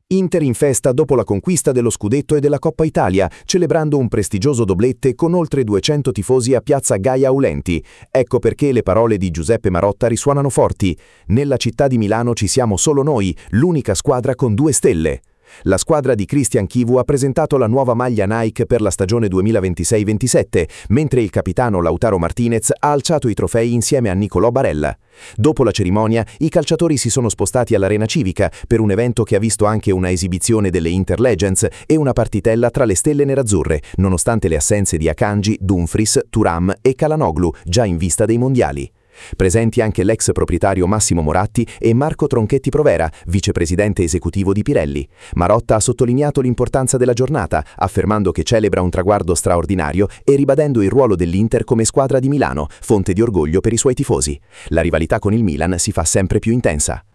Inter in festa dopo la conquista dello scudetto e della Coppa Italia, celebrando un prestigioso doblette con oltre 200 tifosi a Piazza Gaia Aulenti. Ecco perché le parole di Giuseppe Marotta risuonano forti. Nella città di Milano ci siamo solo noi, l'unica squadra con 2 stelle. La squadra di Christian Chivu ha presentato la nuova maglia Nike per la stagione 2026-27, mentre il capitano Lautaro Martinez ha alzato i trofei insieme a Nicolò Barella. Dopo la cerimonia, i calciatori si sono spostati all'Arena Civica per un evento che ha visto anche una esibizione delle Inter Legends e una partitella tra le stelle nerazzurre, nonostante le assenze di Akanji, Dumfries, Thuram e Calhanoglu, già in vista dei mondiali. Presenti anche l'ex proprietario Massimo Moratti e Marco Tronchetti Provera, vicepresidente esecutivo di Pirelli. Marotta ha sottolineato l'importanza della giornata, affermando che celebra un traguardo straordinario e ribadendo il ruolo dell'Inter come squadra di Milano, fonte di orgoglio per i suoi tifosi. La rivalità con il Milan si fa sempre più intensa.